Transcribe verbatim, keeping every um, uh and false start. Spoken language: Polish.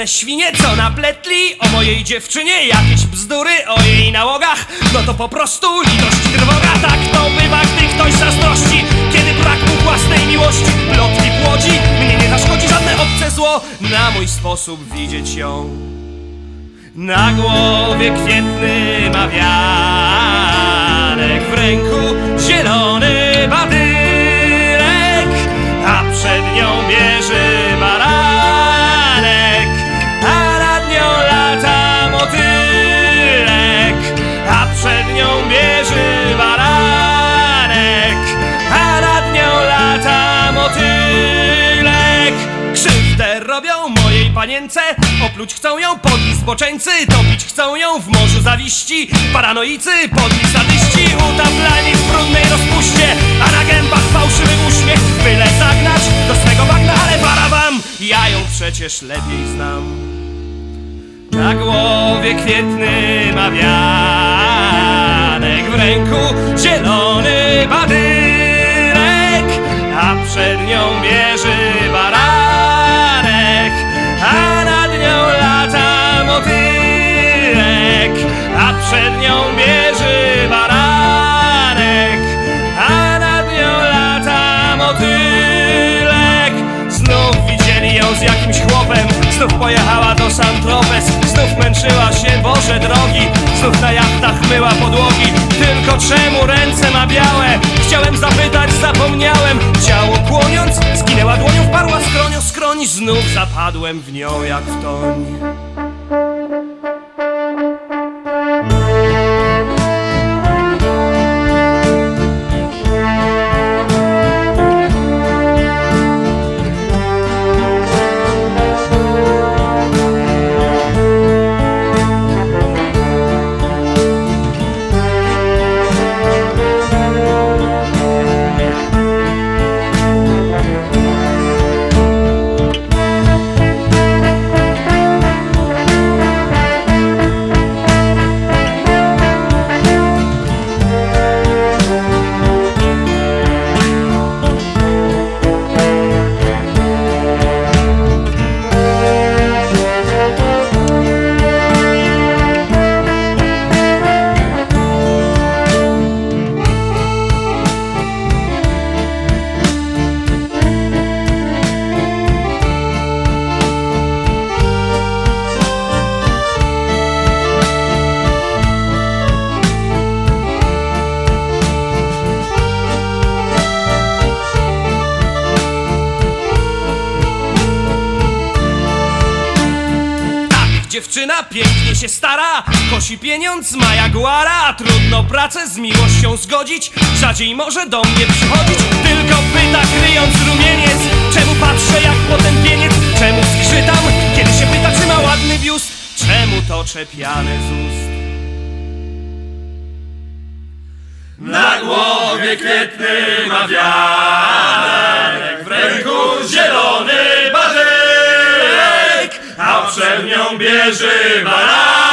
Następne świnie, co napletli o mojej dziewczynie jakieś bzdury o jej nałogach, no to po prostu litość i trwoga. Tak to bywa, gdy ktoś zazdrości, kiedy brak mu własnej miłości. Plotki płodzi, mnie nie zaszkodzi żadne obce zło, na mój sposób widzieć ją. Na głowie kwietny ma wianek, w ręku zielony badylek, a przed nią bierze baranek, a nad nią lata motylek, a przed nią bierze baranek, a nad nią lata motylek. Krzywdę robią mojej panience, opluć chcą ją podli zboczeńcy, topić chcą ją w morzu zawiści, paranoicy, podli sadyści, utaplani w brudnej rozpuście, a na gębach fałszywy uśmiech, byle zagnać do swego bagna, ale para wam, ja ją przecież lepiej znam. Na głowie kwietny ma wianek, w ręku zielony badylek, a przed nią bierze baranek, a nad nią lata motylek, a przed nią bierze baranek, a nad nią lata motylek. Znów widzieli ją z jakimś chłopem, znów pojechała do Saint-Tropez, znów męczyła się, Boże drogi, znów na jachtach myła podłogi. Tylko czemu ręce ma białe? Chciałem zapytać, zapomniałem. Ciało kłoniąc, zginęła dłonią, wparła skronią skroń, znów zapadłem w nią jak w toń. Dziewczyna pięknie się stara, kosi pieniądz, ma jaguara. Trudno pracę z miłością zgodzić, rzadziej może do mnie przychodzić. Tylko pyta, kryjąc rumieniec, czemu patrzę jak potępieniec, czemu skrzytam, kiedy się pyta, czy ma ładny biust, czemu to czepiane z ust. Na głowie kwietny ma wianek, w ręku zielony badylek, a przed nią bierze baranek,